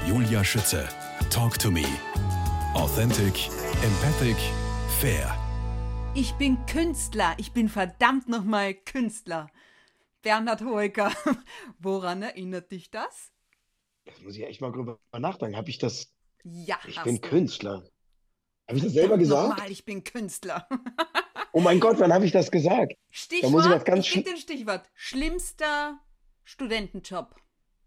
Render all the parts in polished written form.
Julia Schütze. Talk to me. Authentic, empathic, fair. Ich bin Künstler. Ich bin verdammt nochmal Künstler. Bernhard Hoeker, woran erinnert dich das? Das muss ich echt mal drüber nachdenken. Habe ich das? Ja, Ich hast bin du. Künstler. Habe ich das selber Verdammt gesagt? nochmal, ich bin Künstler. Oh mein Gott, wann habe ich das gesagt? Da muss ich was Stichwort, ganz ich gebe dir ein Stichwort. Schlimmster Studentenjob.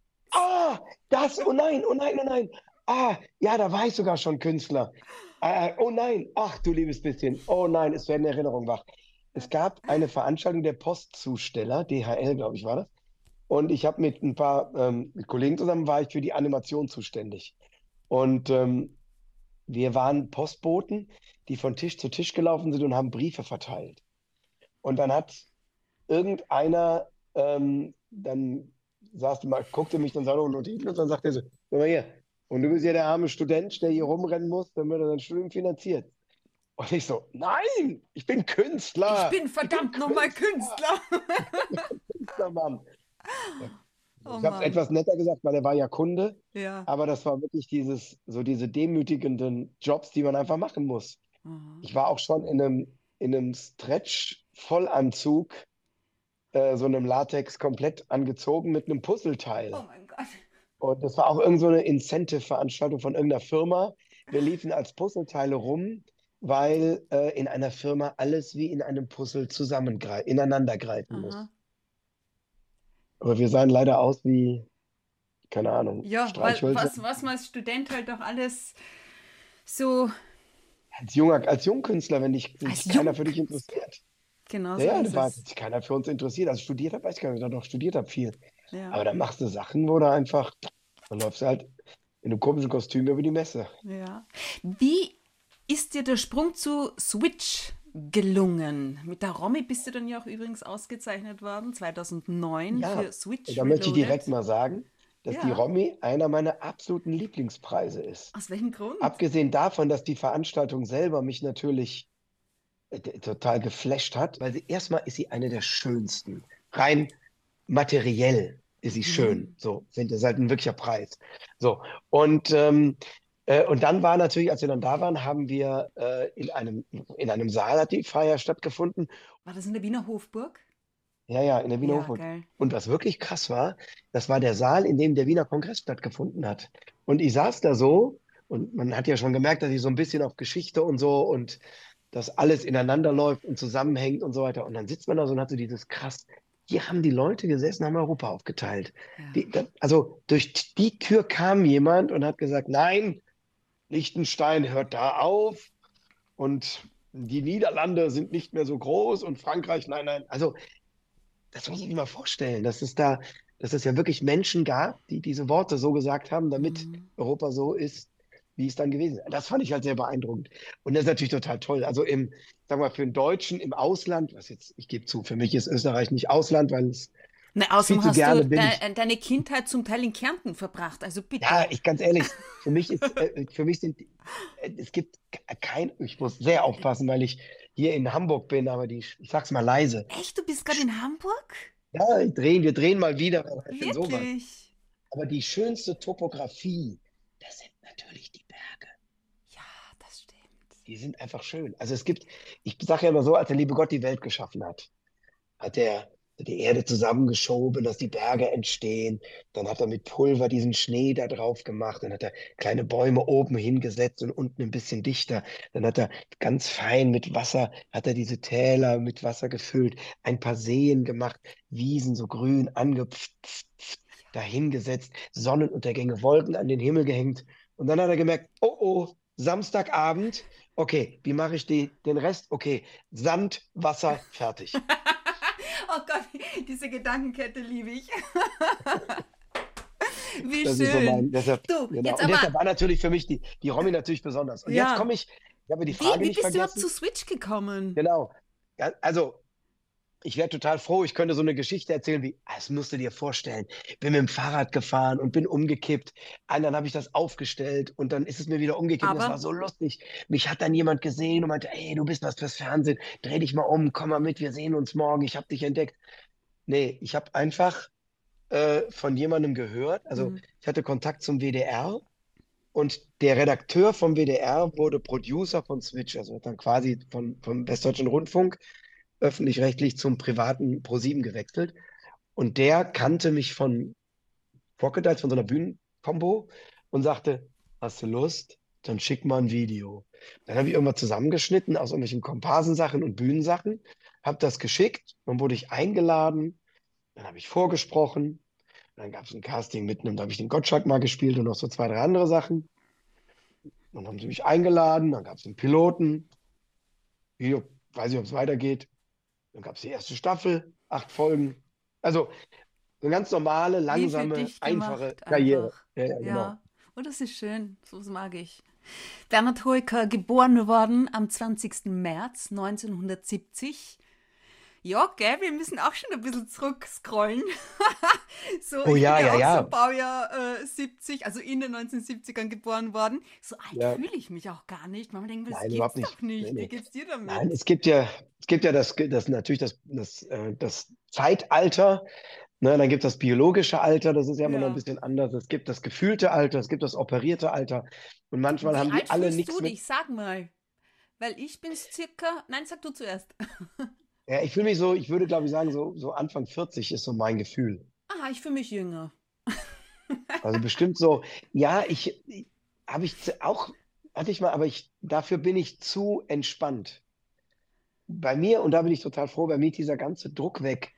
oh nein, oh nein, oh nein. Ja, da war ich sogar schon Künstler. Oh nein, ach du liebes bisschen. Oh nein, es werden Erinnerungen wach. Es gab eine Veranstaltung der Postzusteller, DHL, glaube ich, war das. Und ich habe mit ein paar mit Kollegen zusammen, war ich für die Animation zuständig. Und wir waren Postboten, die von Tisch zu Tisch gelaufen sind und haben Briefe verteilt. Und dann hat irgendeiner dann guckte mich dann so und Notizen und dann sagte er so, guck mal hier, und du bist ja der arme Student, der hier rumrennen muss, damit er sein Studium finanziert. Und ich so, nein, ich bin Künstler. Ich bin verdammt nochmal Künstler. Künstlermann. Ja. Oh Ich habe es Mann. etwas netter gesagt, weil er war ja Kunde, Ja. aber das war wirklich diese demütigenden Jobs, die man einfach machen muss. Aha. Ich war auch schon in einem Stretch-Vollanzug, so einem Latex komplett angezogen mit einem Oh Puzzleteil. mein Gott. Und das war auch irgend so eine Incentive-Veranstaltung von irgendeiner Firma. Wir liefen als Puzzleteile rum, weil in einer Firma alles wie in einem Puzzle ineinander greifen muss. Aha. Aber wir sahen leider aus wie, keine Ahnung, Ja, Streichhölzer. was man als Student halt auch alles so Als Jungkünstler, wenn als sich keiner für dich Jungkünstler. interessiert. Genau Ja, so ja, ist da hat es. sich keiner für uns interessiert. Also studiert habe, weiß ich gar nicht, ich doch studiert habe viel. Ja, Aber dann machst du Sachen, wo du einfach, dann läufst du halt in einem komischen Kostüm über die Messe. ja. Wie ist dir der Sprung zu Switch gelungen? Mit der Romy bist du dann ja auch übrigens ausgezeichnet worden, 2009 Ja, für Switch da möchte ich direkt Reloaded. mal sagen, dass die Ja, Romy einer meiner absoluten Lieblingspreise ist. aus welchem Grund? Abgesehen davon, dass die Veranstaltung selber mich natürlich total geflasht hat, weil erstmal ist sie eine der schönsten. Rein materiell ist sie schön. Mhm. So, das ist halt ein wirklicher Preis. So, und dann war natürlich, als wir dann da waren, haben wir in einem Saal hat die Feier stattgefunden. War das in der Wiener Hofburg? Ja, in der Wiener Ja, Hofburg. geil. Und was wirklich krass war, das war der Saal, in dem der Wiener Kongress stattgefunden hat. Und ich saß da so und man hat ja schon gemerkt, dass ich so ein bisschen auf Geschichte und so und dass alles ineinander läuft und zusammenhängt und so weiter. Und dann sitzt man da so und hat so dieses krass, hier haben die Leute gesessen, haben Europa aufgeteilt. Ja. Also durch die Tür kam jemand und hat gesagt, nein, Liechtenstein hört da auf und die Niederlande sind nicht mehr so groß und Frankreich, nein. Also das muss ich mir mal vorstellen, dass es ja wirklich Menschen gab, die diese Worte so gesagt haben, damit Mhm. Europa so ist, wie es dann gewesen ist. Das fand ich halt sehr beeindruckend. Und das ist natürlich total toll. Also sag mal, für einen Deutschen im Ausland, ich gebe zu, für mich ist Österreich nicht Ausland, weil es Na, viel außerdem zu hast du gerne bin ich. deine Kindheit zum Teil in Kärnten verbracht, also Ja, bitte. ganz ehrlich, für mich es gibt ich muss sehr aufpassen, weil ich hier in Hamburg bin, aber ich sag's mal leise. Echt, du bist gerade in Hamburg? Ja, wir drehen mal wieder, wer weiß denn sowas. Wirklich? Aber die schönste Topografie, das sind natürlich die Berge. Ja, das stimmt. Die sind einfach schön. Also ich sage ja immer so, als der liebe Gott die Welt geschaffen hat er die Erde zusammengeschoben, dass die Berge entstehen. Dann hat er mit Pulver diesen Schnee da drauf gemacht. Dann hat er kleine Bäume oben hingesetzt und unten ein bisschen dichter. Dann hat er ganz fein mit Wasser, hat er diese Täler mit Wasser gefüllt, ein paar Seen gemacht, Wiesen so grün angepfft, dahingesetzt, Sonnenuntergänge, Wolken an den Himmel gehängt. Und dann hat er gemerkt, oh, Samstagabend, okay, wie mache ich den Rest? Okay, Sand, Wasser, fertig. Oh Gott, diese Gedankenkette liebe ich. Wie Das ist so schön. deshalb, Du, genau. jetzt Und aber, deshalb war natürlich für mich die Romy natürlich besonders. Und jetzt ja, ich habe die Frage wie nicht bist du überhaupt vergessen. zu Switch gekommen? Genau. Ja, also, ich wäre total froh, ich könnte so eine Geschichte erzählen wie, das musst du dir vorstellen, bin mit dem Fahrrad gefahren und bin umgekippt. Und dann habe ich das aufgestellt und dann ist es mir wieder umgekippt. Und das war Aber, so lustig. Mich hat dann jemand gesehen und meinte, ey, du bist was fürs Fernsehen, dreh dich mal um, komm mal mit, wir sehen uns morgen, ich habe dich entdeckt. Nee, ich habe einfach von jemandem gehört. Also mhm, ich hatte Kontakt zum WDR Und der Redakteur vom WDR wurde Producer von Switch, also hat dann quasi vom Westdeutschen Rundfunk öffentlich-rechtlich zum privaten ProSieben gewechselt. Und der kannte mich von Crocodiles, von so einer Bühnenkombo und sagte, hast du Lust? Dann schick mal ein Video. Dann habe ich irgendwas zusammengeschnitten aus irgendwelchen Komparsensachen und Bühnensachen, habe das geschickt, dann wurde ich eingeladen, dann habe ich vorgesprochen, dann gab es ein Casting mitten und da habe ich den Gottschalk mal gespielt und noch so 2, 3 andere Sachen. Dann haben sie mich eingeladen, dann gab es einen Piloten, Video, weiß nicht, ob es weitergeht. Dann gab es die erste Staffel, 8 Folgen. Also eine ganz normale, Wie für langsame, dich einfache gemacht, Karriere. einfach. Ja, ja, genau. Ja, und das ist schön, so was mag ich. Bernhard Hoeker, geboren worden am 20. März 1970. Ja, gell, wir müssen auch schon ein bisschen zurückscrollen. So, Oh ich bin ja, ja ja, auch so ja. Baujahr 70, also in den 1970ern geboren worden. So alt Ja, fühle ich mich auch gar nicht. Man denkt, das nein, überhaupt geht's nicht. doch Nee, nicht. Wie nee. geht's dir Nein, damit? es gibt ja das natürlich das Zeitalter, ne, dann gibt es das biologische Alter, das ist ja immer noch ein Ja. bisschen anders. Es gibt das gefühlte Alter, es gibt das operierte Alter. Und manchmal Wie haben die alt alle fühlst nichts du mit. dich? Sag mal. Weil ich bin circa. Nein, sag du zuerst. Ja, ich fühle mich so, ich würde glaube ich sagen, so Anfang 40 ist so mein Gefühl. Aha, ich fühle mich jünger. Also bestimmt so, ja, habe ich auch, hatte ich mal, aber dafür bin ich zu entspannt. Bei mir, und da bin ich total froh, bei mir ist dieser ganze Druck weg.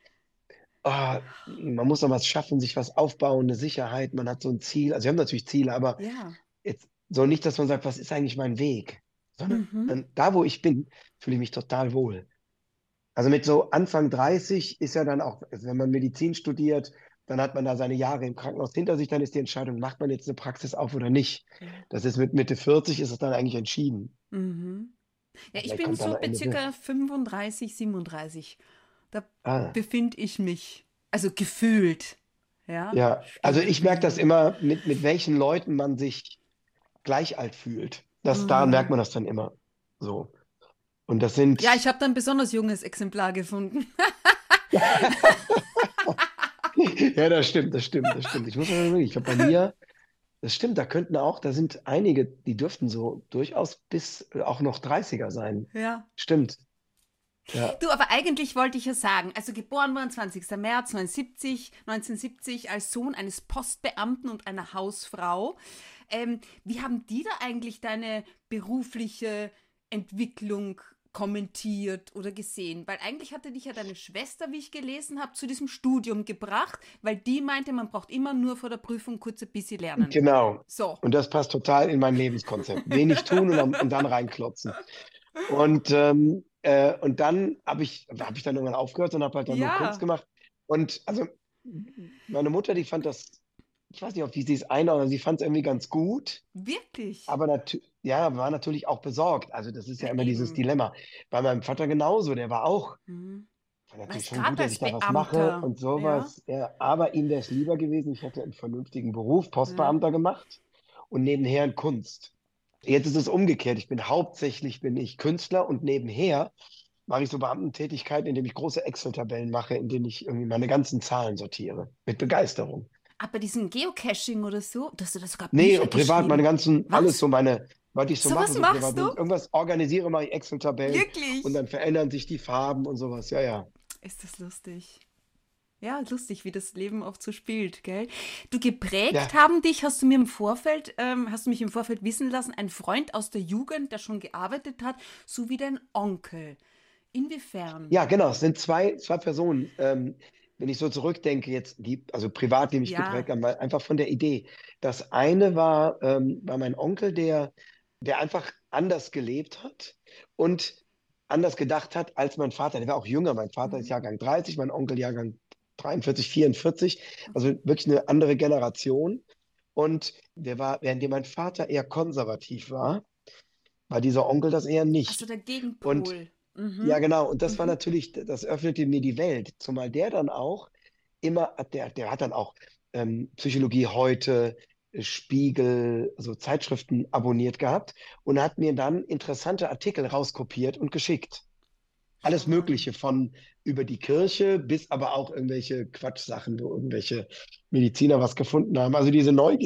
Man muss noch was schaffen, sich was aufbauen, eine Sicherheit, man hat so ein Ziel. Also wir haben natürlich Ziele, aber Ja. jetzt so nicht, dass man sagt, was ist eigentlich mein Weg? Sondern Mhm. da, wo ich bin, fühle ich mich total wohl. Also mit so Anfang 30 ist ja dann auch, also wenn man Medizin studiert, dann hat man da seine Jahre im Krankenhaus hinter sich, dann ist die Entscheidung, macht man jetzt eine Praxis auf oder nicht. Ja. Das ist mit Mitte 40 ist es dann eigentlich entschieden. Mhm. Ja, ich Vielleicht bin kommt dann so am bei Ende so, circa 35, 37. Da ah, befinde ich mich. Also gefühlt. Ja, ja. Also stehen ich merke das geblieben. immer, mit welchen Leuten man sich gleich alt fühlt. Daran merkt Mhm. man das dann immer so. Und das Ja, ich sind, habe da ein besonders junges Exemplar gefunden. ja, das stimmt, das stimmt, das stimmt. Ich muss mal überlegen, ich glaube bei mir, das stimmt, da sind einige, die dürften so durchaus bis auch noch 30er sein. Ja. Stimmt, ja. Du, aber eigentlich wollte ich ja sagen, also geboren worden 20. März 1970 als Sohn eines Postbeamten und einer Hausfrau. Wie haben die da eigentlich deine berufliche Entwicklung kommentiert oder gesehen? Weil eigentlich hatte dich ja deine Schwester, wie ich gelesen habe, zu diesem Studium gebracht, weil die meinte, man braucht immer nur vor der Prüfung kurz ein bisschen lernen. Genau. So. Und das passt total in mein Lebenskonzept. Wenig tun und dann reinklotzen. Und dann hab ich dann irgendwann aufgehört und habe halt dann nur Kunst Ja, gemacht. Und also meine Mutter, die fand das, ich weiß nicht, ob die es einordnet, sie fand es irgendwie ganz gut, wirklich. aber ja, war natürlich auch besorgt. Also das ist Na ja immer dieses eben. Dilemma. Bei meinem Vater genauso, der Mhm. war natürlich Was schon gerade gut, dass als ich da was mache Beamter, und ja, sowas. Ja, aber ihm wäre es lieber gewesen, ich hätte einen vernünftigen Beruf, ja. Postbeamter gemacht und nebenher in Kunst. Jetzt ist es umgekehrt. Hauptsächlich bin ich Künstler und nebenher mache ich so Beamtentätigkeiten, indem ich große Excel-Tabellen mache, in denen ich irgendwie meine ganzen Zahlen sortiere. Mit Begeisterung. Aber diesem Geocaching oder so, dass du da sogar Nee, Bücher privat, meine geschrieben. ganzen, alles Was? so was ich so mache, Sowas so privat. machst du? Wenn ich irgendwas organisiere, mache ich Excel-Tabellen und Wirklich? dann verändern sich die Farben und sowas. Ja, ja. Ist das lustig? Ja, lustig, wie das Leben oft so spielt, gell? Du, geprägt Ja, haben dich, hast du mich im Vorfeld wissen lassen, ein Freund aus der Jugend, der schon gearbeitet hat, sowie dein Onkel. Inwiefern? ja, genau. Es sind zwei Personen. Wenn ich so zurückdenke, jetzt also privat, die mich geprägt Ja. haben, weil einfach von der Idee. Das eine war mein Onkel, der einfach anders gelebt hat und anders gedacht hat als mein Vater. Der war auch jünger. Mein Vater ist Mhm. Jahrgang 30, mein Onkel Jahrgang 43, 44. Also wirklich eine andere Generation. Und während mein Vater eher konservativ war dieser Onkel das eher Also nicht. der Und Gegenpol. ja, Mhm. genau. Und das war Mhm. natürlich, das öffnete mir die Welt. Zumal der dann auch der hat dann auch Psychologie heute, Spiegel, so Zeitschriften abonniert gehabt und hat mir dann interessante Artikel rauskopiert und geschickt. Alles Schau mal. Mögliche von über die Kirche bis aber auch irgendwelche Quatschsachen, wo irgendwelche Mediziner was gefunden haben. Also diese Neugier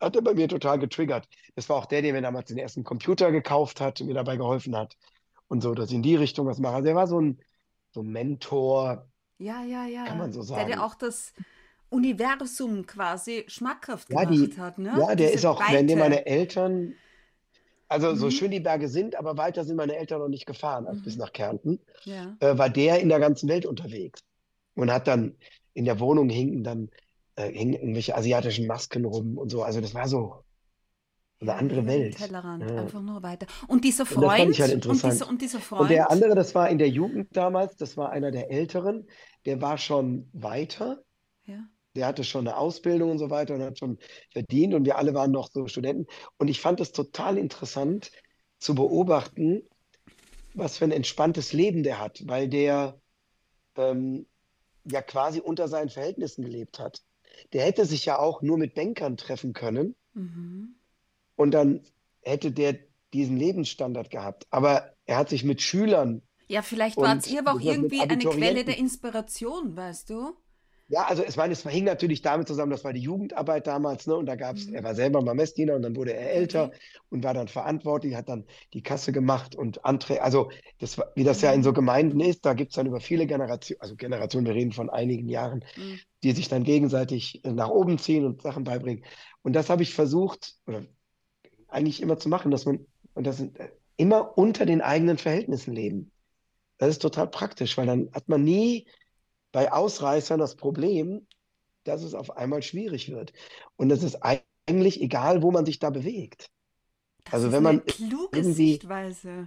hat er bei mir total getriggert. Das war auch der mir damals den ersten Computer gekauft hat und mir dabei geholfen hat und so, dass ich in die Richtung was mache. Also er war so ein Mentor, Ja, ja, kann ja. man so Der dir sagen. auch das Universum quasi schmackhaft Ja, gemacht hat, ne? der ist Diese auch, wenn dir Weite. meine Eltern, also so Mhm. schön die Berge sind, aber weiter sind meine Eltern noch nicht gefahren als bis Mhm. nach Kärnten, Ja. war der in der ganzen Welt unterwegs und hat dann in der Wohnung hingen irgendwelche asiatischen Masken rum und so. Also das war so eine Ja, andere über den Welt. Tellerrand, Ja. einfach nur weiter. Und dieser Und das fand ich halt Freund, interessant. und dieser Und der Freund, andere, das war in der Jugend damals, das war einer der Älteren, der war schon weiter, ja. der hatte schon eine Ausbildung und so weiter und hat schon verdient und wir alle waren noch so Studenten. Und ich fand es total interessant zu beobachten, was für ein entspanntes Leben der hat, weil der ähm, ja quasi unter seinen Verhältnissen gelebt hat. Der hätte sich ja auch nur mit Bankern treffen können Mhm. und dann hätte der diesen Lebensstandard gehabt. Aber er hat sich mit Schülern Ja, vielleicht war es und ihr aber auch mit irgendwie eine Quelle der Abiturienten. Inspiration, weißt du? Ja, also es hing natürlich damit zusammen, das war die Jugendarbeit damals, ne? Und da Mhm. er war selber mal Messdiener und dann wurde er Okay, älter okay. und war dann verantwortlich, hat dann die Kasse gemacht und Anträge, also wie das ja in so Mhm. Gemeinden Mhm. ist, da gibt es dann über viele Generationen, also Generationen, wir reden von einigen Jahren, Mhm. die sich dann gegenseitig nach oben ziehen und Sachen beibringen. Und das habe ich versucht, oder eigentlich immer zu machen, und das sind immer unter den eigenen Verhältnissen leben. Das ist total praktisch, weil dann hat man nie bei Ausreißern das Problem, dass es auf einmal schwierig wird. Und es ist eigentlich egal, wo man sich da bewegt. Das Also ist wenn eine man kluge irgendwie, Sichtweise.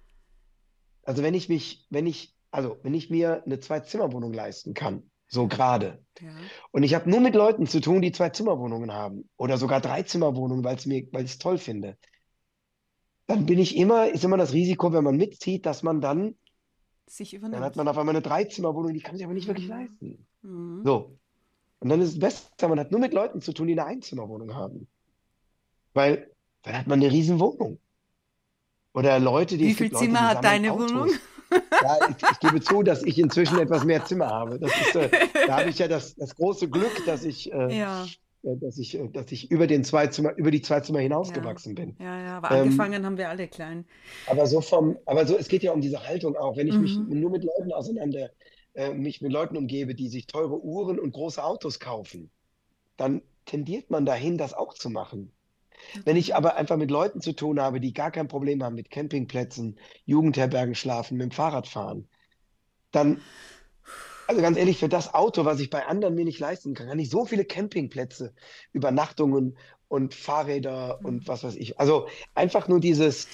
also wenn ich mir eine Zwei-Zimmer-Wohnung leisten kann, so gerade, Ja. und ich habe nur mit Leuten zu tun, die Zwei-Zimmer-Wohnungen haben oder sogar Drei-Zimmer-Wohnungen, weil ich es toll finde, dann ist immer das Risiko, wenn man mitzieht, dass Sich dann hat übernimmt. man auf einmal eine Dreizimmerwohnung, die kann sich aber nicht wirklich Mhm. leisten. Mhm. So. Und dann ist es besser, man hat nur mit Leuten zu tun, die eine Einzimmerwohnung haben. Weil dann hat man eine riesen Wohnung. Oder Wie Es gibt viel Leute, Zimmer die hat sammeln deine Wohnung? Autos. Ja, ich gebe zu, dass ich inzwischen etwas mehr Zimmer habe. Da habe ich ja das große Glück, Ja, dass ich über die Zwei Zimmer ja, hinausgewachsen bin. ja, ja, aber Ähm, angefangen haben wir alle klein. aber so, es geht ja um diese Haltung auch. Wenn ich mich Mhm. nur mit Leuten mich mit Leuten umgebe, die sich teure Uhren und große Autos kaufen, dann tendiert man dahin, das auch zu machen. Wenn ich aber Natürlich. einfach mit Leuten zu tun habe, die gar kein Problem haben mit Campingplätzen, Jugendherbergen schlafen, mit dem Fahrrad fahren, dann, also ganz ehrlich, für das Auto, was ich bei anderen mir nicht leisten kann, kann ich so viele Campingplätze, Übernachtungen und Fahrräder und Mhm. was weiß ich. Also einfach nur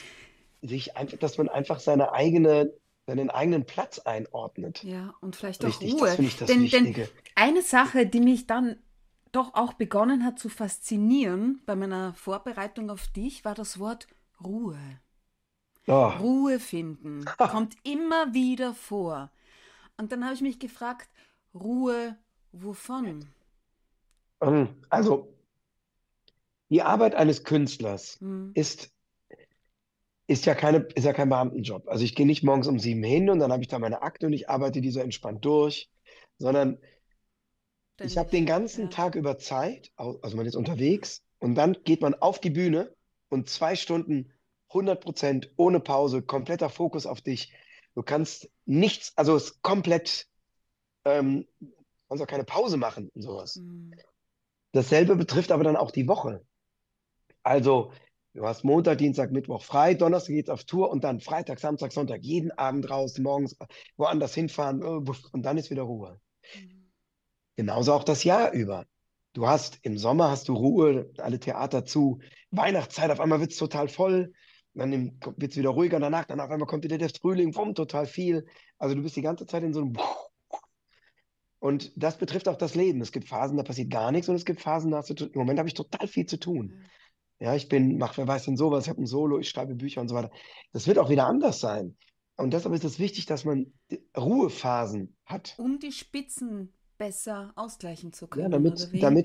dass man einfach seinen eigenen Platz einordnet. Ja, und vielleicht auch Richtig, das Ruhe. finde ich das Denn Wichtige. eine Sache, die mich dann doch auch begonnen hat zu faszinieren bei meiner Vorbereitung auf dich, war das Wort Ruhe. Oh. Ruhe finden kommt immer wieder vor. Und dann habe ich mich gefragt, Ruhe wovon? Also, die Arbeit eines Künstlers Hm, ist ist ja kein Beamtenjob. Also ich gehe nicht morgens um 7 hin und dann habe ich da meine Akte und ich arbeite die so entspannt durch, sondern ich habe ständig. den ganzen Ja. Tag über Zeit, also man ist unterwegs und dann geht man auf die Bühne und 2 Stunden 100% ohne Pause, kompletter Fokus auf dich. Du kannst nichts, also es ist komplett, kannst auch keine Pause machen und sowas. Hm, Dasselbe betrifft aber dann auch die Woche. Also, du hast Montag, Dienstag, Mittwoch frei, Donnerstag geht's auf Tour und dann Freitag, Samstag, Sonntag, jeden Abend raus, morgens woanders hinfahren, und dann ist wieder Ruhe. hm, Genauso auch das Jahr über. Im Sommer hast du Ruhe, alle Theater zu, Weihnachtszeit, auf einmal wird's total voll, wird's wieder ruhiger danach, dann auf einmal kommt wieder der Frühling, bumm, total viel. Also du bist die ganze Zeit in so einem und das betrifft auch das Leben. Es gibt Phasen, da passiert gar nichts und es gibt Phasen, im Moment habe ich total viel zu tun. ja. Ja, wer weiß denn sowas, ich habe ein Solo, ich schreibe Bücher und so weiter. Das wird auch wieder anders sein. Und deshalb ist es wichtig, dass man Ruhephasen hat. Um die Spitzen besser ausgleichen zu Ja, können, oder wie?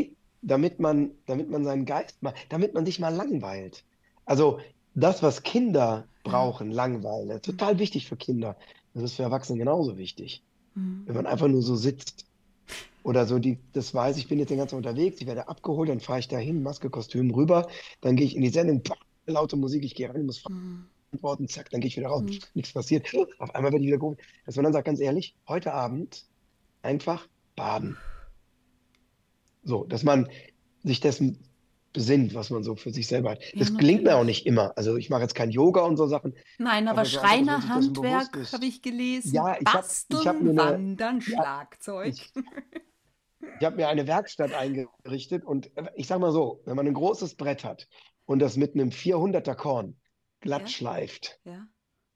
damit man seinen Geist mal, damit man sich mal langweilt. Also das, was Kinder Ja. brauchen, Langeweile, Hm, total wichtig für Kinder. Das ist für Erwachsene genauso wichtig. hm. Wenn man einfach nur so sitzt. oder so, das weiß, ich bin jetzt den ganzen Tag unterwegs, ich werde abgeholt, dann fahre ich dahin, Maske, Kostüm rüber, dann gehe ich in die Sendung, laute Musik, ich gehe rein, muss Hm, antworten, zack, dann gehe ich wieder raus, hm. nichts passiert. Auf einmal werde ich wieder gerufen. Dass man dann sagt, ganz ehrlich, heute Abend einfach baden. So, dass man sich dessen besinnt, was man so für sich selber hat. Ja, Das gelingt mir auch natürlich. nicht immer. Also ich mache jetzt kein Yoga und so Sachen, Nein, aber aber so einfach, dass man sich dessen bewusst Schreinerhandwerk habe ist. ich gelesen. Ja, ich hab mir Basteln, Wandern, ja, Schlagzeug. ich, ich habe mir eine Werkstatt eingerichtet und ich sag mal so, wenn man ein großes Brett hat und das mit einem 400er Korn glatt Ja, schleift, ja.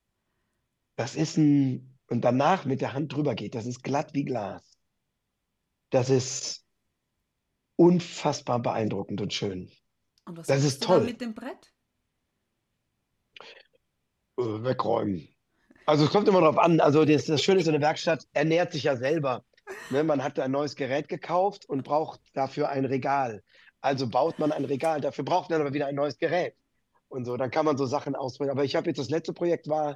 und danach mit der Hand drüber geht, das ist glatt wie Glas. Das ist unfassbar beeindruckend und schön. Und was Das machst ist du dann toll. mit dem Brett? Wegräumen. Also es kommt immer drauf an. Also das Schöne ist, so eine Werkstatt ernährt sich ja selber. Ne, man hat ein neues Gerät gekauft und braucht dafür ein Regal. Also baut man ein Regal. Dafür braucht man aber wieder ein neues Gerät. Und so, dann kann man so Sachen ausprobieren. Aber ich habe jetzt das letzte Projekt war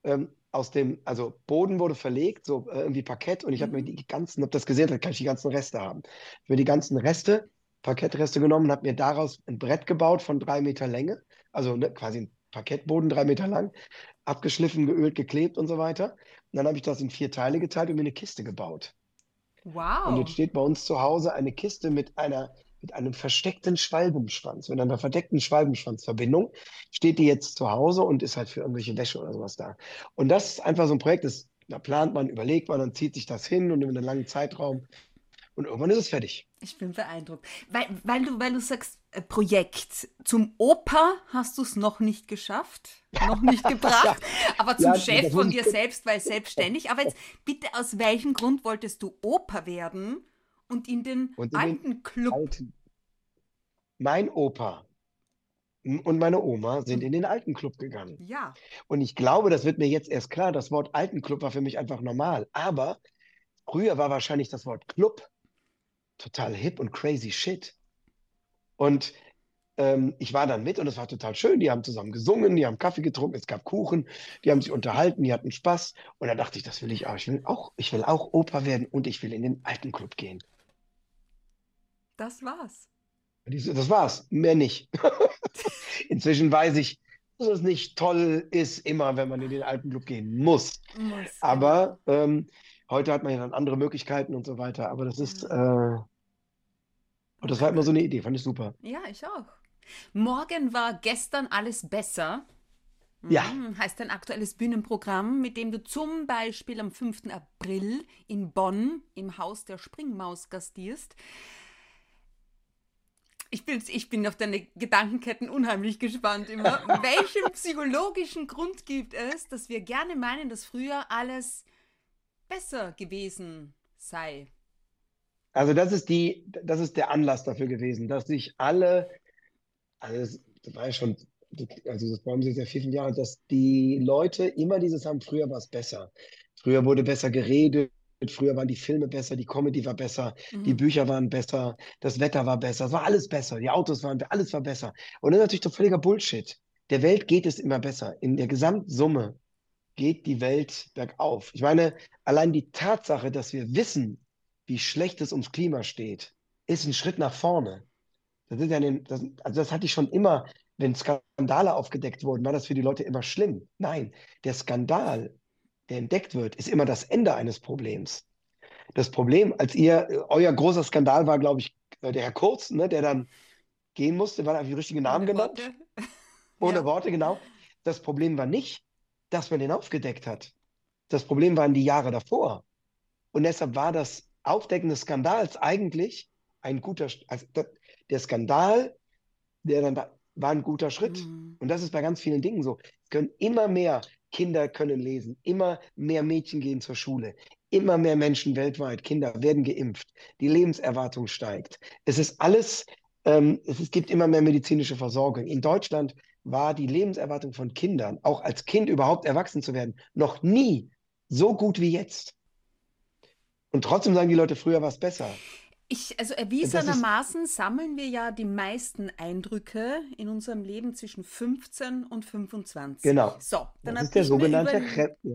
also Boden wurde verlegt, so irgendwie Parkett. Und ich habe mir Mhm. die ganzen, ob das gesehen hat, kann ich die ganzen Reste haben. Ich habe mir die ganzen Reste, Parkettreste genommen und habe mir daraus ein Brett gebaut von 3 Meter Länge. Also ne, quasi ein Parkettboden 3 Meter lang, abgeschliffen, geölt, geklebt und so weiter. Und dann habe ich das in 4 Teile geteilt und mir eine Kiste gebaut. Und jetzt Wow. steht bei uns zu Hause eine Kiste mit einem versteckten Schwalbenschwanz, mit einer verdeckten Schwalbenschwanzverbindung. Steht die jetzt zu Hause und ist halt für irgendwelche Wäsche oder sowas da. Und das ist einfach so ein Projekt, da plant man, überlegt man, dann zieht sich das hin und über einen langen Zeitraum und irgendwann ist es fertig. Ich bin beeindruckt. Weil du sagst, Projekt. Zum Opa hast du es noch nicht geschafft, noch nicht Ja, gebracht, aber zum ja, Chef das muss von ich dir selbst, weil selbstständig. Aber jetzt bitte, aus welchem Grund wolltest du Opa werden und in den und in den alten Club? alten. Mein Opa und meine Oma sind in den alten Club gegangen. Ja. Und ich glaube, das wird mir jetzt erst klar, das Wort Altenclub war für mich einfach normal. Aber früher war wahrscheinlich das Wort Club total hip und crazy shit. Und ich war dann mit und es war total schön. Die haben zusammen gesungen, die haben Kaffee getrunken, es gab Kuchen, die haben sich unterhalten, die hatten Spaß. Und da dachte ich, das will ich auch. Ich will auch Opa werden und ich will in den alten Club gehen. Das war's. Das war's, mehr nicht. Inzwischen weiß ich, dass es nicht toll ist, immer, wenn man in den alten Club gehen muss. Muss, genau. Aber heute hat man ja dann andere Möglichkeiten und so weiter. Aber Ja. und das war immer so Okay. eine Idee, fand ich super. Ja, ich auch. Morgen war gestern alles besser. Ja, Heißt ein aktuelles Bühnenprogramm, mit dem du zum Beispiel am 5. April in Bonn im Haus der Springmaus gastierst. Ich bin auf deine Gedankenketten unheimlich gespannt immer. Welchen psychologischen Grund gibt es, dass wir gerne meinen, dass früher alles besser gewesen sei? also das ist der Anlass dafür gewesen, dass sich das war ja schon, also das waren jetzt ja 4, 5 Jahre, dass die Leute immer dieses haben, früher war es besser. Früher wurde besser geredet, früher waren die Filme besser, die Comedy war besser, die Mhm. Bücher waren besser, das Wetter war besser, es war alles besser, die Autos waren, alles war besser. Und das ist natürlich doch völliger Bullshit. Der Welt geht es immer besser. In der Gesamtsumme geht die Welt bergauf. Ich meine, allein die Tatsache, dass wir wissen, wie schlecht es ums Klima steht, ist ein Schritt nach vorne. Also das hatte ich schon immer, wenn Skandale aufgedeckt wurden, war das für die Leute immer schlimm. Nein, der Skandal, der entdeckt wird, ist immer das Ende eines Problems. Das Problem, euer großer Skandal war, glaube ich, der Herr Kurz, ne, der dann gehen musste, war einfach die richtigen Namen Ohne genannt, Worte. ohne Ja. Worte, genau. Das Problem war nicht, dass man den aufgedeckt hat. Das Problem waren die Jahre davor. Und deshalb war das Aufdecken des Skandals eigentlich ein guter, der Skandal, war ein guter Schritt. Mhm. Und das ist bei ganz vielen Dingen so. Es können immer mehr Kinder können lesen, immer mehr Mädchen gehen zur Schule, immer mehr Menschen weltweit, Kinder werden geimpft, die Lebenserwartung steigt. Es gibt immer mehr medizinische Versorgung. In Deutschland war die Lebenserwartung von Kindern, auch als Kind überhaupt erwachsen zu werden, noch nie so gut wie jetzt. Und trotzdem sagen die Leute, früher war es besser. Also Das ist, erwiesenermaßen sammeln wir ja die meisten Eindrücke in unserem Leben zwischen 15 und 25. genau, So, dann das habe ist der ich mir sogenannte, ja,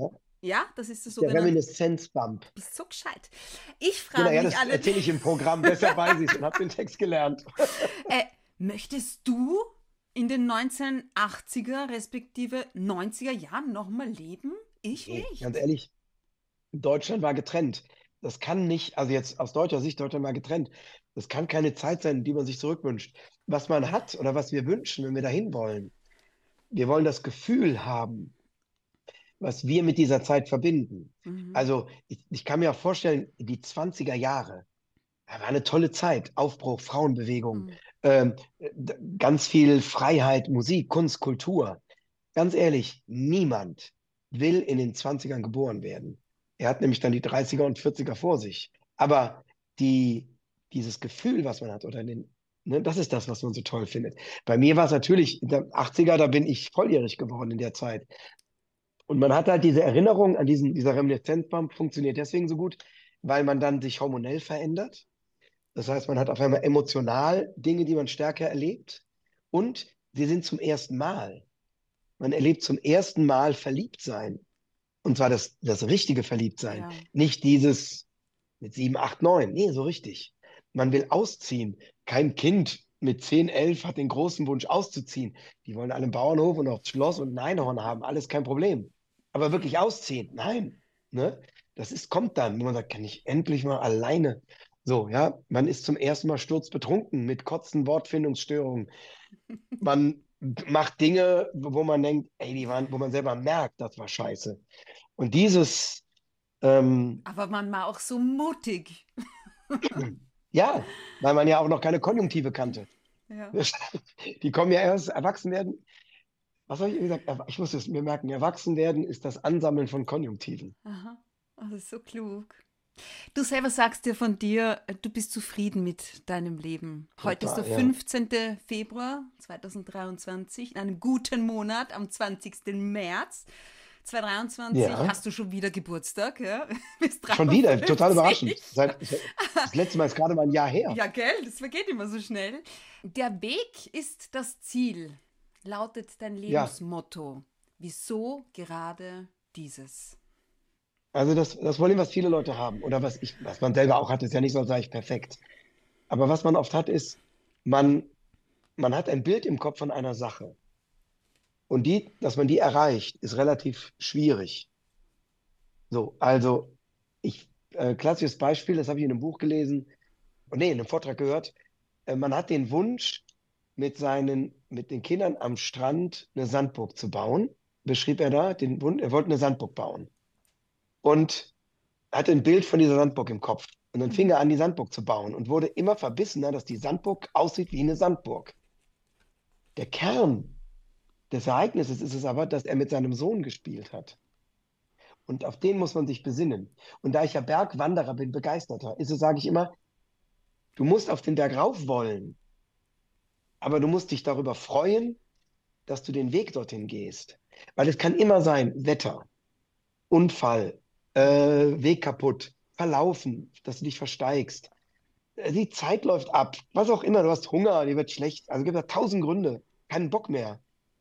Ja, das ist der Der sogenannte. Reminiszenzbump. Bist so gescheit. Ich Genau, frage ja, mich das alle, erzähle ich im Programm, deshalb weiß ich es und habe den Text gelernt. möchtest du in den 1980er respektive 90er Jahren nochmal leben? Ich Nee, nicht. ganz ehrlich, Deutschland war getrennt. Das kann nicht, also jetzt aus deutscher Sicht, Deutschland war getrennt. Das kann keine Zeit sein, die man sich zurückwünscht. Was man hat oder was wir wünschen, wenn wir dahin wollen, wir wollen das Gefühl haben, was wir mit dieser Zeit verbinden. Mhm. Also ich kann mir auch vorstellen, die 20er Jahre, da war eine tolle Zeit. Aufbruch, Frauenbewegung, Mhm. ganz viel Freiheit, Musik, Kunst, Kultur. Ganz ehrlich, niemand will in den 20ern geboren werden. Er hat nämlich dann die 30er und 40er vor sich. Aber dieses Gefühl, was man hat, oder das ist das, was man so toll findet. Bei mir war es natürlich, in der 80er, da bin ich volljährig geworden in der Zeit. Und man hat halt diese Erinnerung an dieser Reminiszenzbump funktioniert deswegen so gut, weil man dann sich hormonell verändert. Das heißt, man hat auf einmal emotional Dinge, die man stärker erlebt. Und sie sind zum ersten Mal. Man erlebt zum ersten Mal Verliebtsein. Und zwar das richtige Verliebtsein. Ja. Nicht dieses mit 7, 8, 9. Nee, so richtig. Man will ausziehen. Kein Kind mit 10, 11 hat den großen Wunsch auszuziehen. Die wollen alle einen Bauernhof und aufs Schloss und ein Einhorn haben. Alles kein Problem. Aber wirklich ausziehen? Nein. Ne? Kommt dann, wo man sagt, kann ich endlich mal alleine. So, ja, man ist zum ersten Mal sturzbetrunken mit Kotzen, Wortfindungsstörungen. Man macht Dinge, wo man denkt, ey, wo man selber merkt, das war scheiße. Und ähm, Aber man war auch so mutig. ja, weil man ja auch noch keine Konjunktive kannte. Ja. Die kommen ja erst erwachsen werden. Was habe ich eben gesagt? Ich muss es mir merken. Erwachsen werden ist das Ansammeln von Konjunktiven. Aha. Oh, das ist so klug. Du selber sagst dir von dir, du bist zufrieden mit deinem Leben. Heute ist der Total, ja. 15. Februar 2023, in einem guten Monat, am 20. März 2023. Ja, Hast du schon wieder Geburtstag, ja? Bist schon wieder. Total 53. überraschend. Das letzte Mal ist gerade mal ein Jahr her. Ja, gell, das vergeht immer so schnell. Der Weg ist das Ziel, lautet dein Ja, Lebensmotto. Wieso gerade dieses? also das Problem, was viele Leute haben, oder was man selber auch hat, ist ja nicht so, als sei ich perfekt. Aber was man oft hat, ist, man, man hat ein Bild im Kopf von einer Sache. Und dass man die erreicht, ist relativ schwierig. So, also klassisches Beispiel, das habe ich in einem Buch gelesen, in einem Vortrag gehört. Man hat den Wunsch, mit den Kindern am Strand eine Sandburg zu bauen. Beschrieb er da, den Wunsch, er wollte eine Sandburg bauen. Und hatte ein Bild von dieser Sandburg im Kopf. Und dann fing Mhm. er an, die Sandburg zu bauen und wurde immer verbissener, dass die Sandburg aussieht wie eine Sandburg. Der Kern des Ereignisses ist es aber, dass er mit seinem Sohn gespielt hat. Und auf den muss man sich besinnen. Und da ich ja Bergwanderer bin, Begeisterter, sage ich immer, du musst auf den Berg rauf wollen, aber du musst dich darüber freuen, dass du den Weg dorthin gehst. Weil es kann immer sein, Wetter, Unfall, Weg kaputt, verlaufen, dass du dich versteigst. Die Zeit läuft ab, was auch immer, du hast Hunger, dir wird schlecht. Also es gibt ja 1000 Gründe, keinen Bock mehr,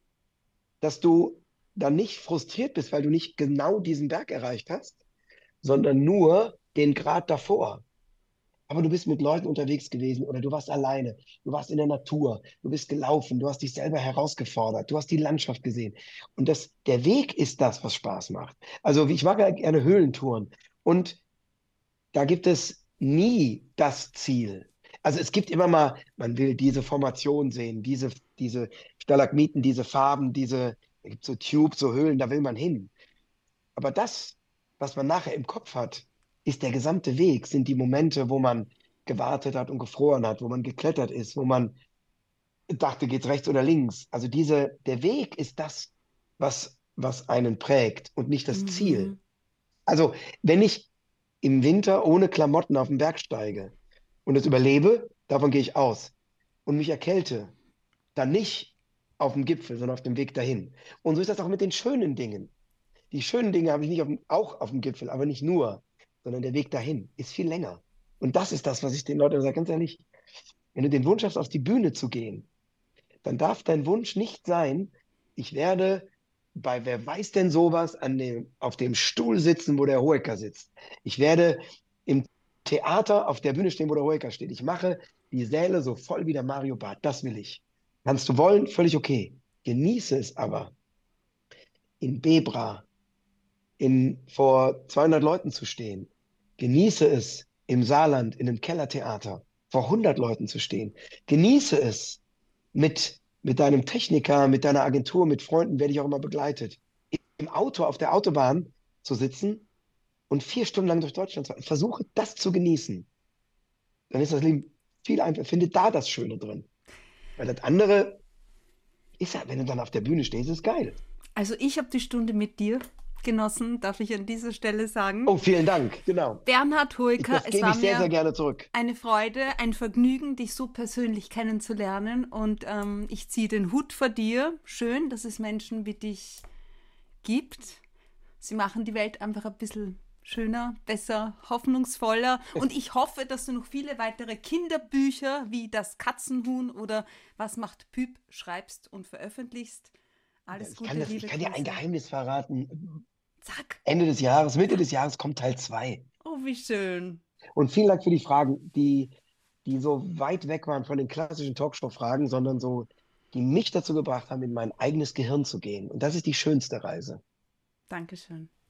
dass du dann nicht frustriert bist, weil du nicht genau diesen Berg erreicht hast, sondern nur den Grad davor. Aber du bist mit Leuten unterwegs gewesen oder du warst alleine, du warst in der Natur, du bist gelaufen, du hast dich selber herausgefordert, du hast die Landschaft gesehen. Und der Weg ist das, was Spaß macht. Also ich mag ja gerne Höhlentouren und da gibt es nie das Ziel. Also es gibt immer mal, man will diese Formation sehen, diese Stalagmiten, diese Farben, da gibt es so Tubes, so Höhlen, da will man hin. Aber das, was man nachher im Kopf hat, ist der gesamte Weg, sind die Momente, wo man gewartet hat und gefroren hat, wo man geklettert ist, wo man dachte, geht's rechts oder links. Also der Weg ist das, was einen prägt und nicht das Ziel. Mhm. Also wenn ich im Winter ohne Klamotten auf den Berg steige und es überlebe, davon gehe ich aus, und mich erkälte, dann nicht auf dem Gipfel, sondern auf dem Weg dahin. Und so ist das auch mit den schönen Dingen. Die schönen Dinge habe ich nicht auch auf dem Gipfel, aber nicht nur, sondern der Weg dahin ist viel länger. Und das ist das, was ich den Leuten sage, ganz ehrlich, wenn du den Wunsch hast, auf die Bühne zu gehen, dann darf dein Wunsch nicht sein, ich werde bei Wer weiß denn sowas auf dem Stuhl sitzen, wo der Hoeker sitzt. Ich werde im Theater auf der Bühne stehen, wo der Hoeker steht. Ich mache die Säle so voll wie der Mario Barth. Das will ich. Kannst du wollen, völlig okay. Genieße es aber, in Bebra vor 200 Leuten zu stehen. Genieße es, im Saarland in einem Kellertheater vor 100 Leuten zu stehen. Genieße es, mit deinem Techniker, mit deiner Agentur, mit Freunden werde ich auch immer begleitet. Im Auto auf der Autobahn zu sitzen und 4 Stunden lang durch Deutschland zu fahren. Versuche das zu genießen. Dann ist das Leben viel einfacher. Finde da das Schöne drin. Weil das andere ist ja, wenn du dann auf der Bühne stehst, ist geil. Also ich habe die Stunde mit dir genossen, darf ich an dieser Stelle sagen. Oh, vielen Dank, genau. Bernhard Hoeker, Das gebe ich sehr, sehr gerne zurück. eine Freude, ein Vergnügen, dich so persönlich kennenzulernen. Und ich ziehe den Hut vor dir. Schön, dass es Menschen wie dich gibt. Sie machen die Welt einfach ein bisschen schöner, besser, hoffnungsvoller. Und ich hoffe, dass du noch viele weitere Kinderbücher wie Das Katzenhuhn oder Was macht Püp schreibst und veröffentlichst. Alles Gute, liebe Ich kann dir ein Grüße. Geheimnis verraten. Zack. Mitte des Jahres kommt Teil 2. Oh, wie schön. Und vielen Dank für die Fragen, die so weit weg waren von den klassischen Talkshow-Fragen, sondern so, die mich dazu gebracht haben, in mein eigenes Gehirn zu gehen. Und das ist die schönste Reise. Dankeschön.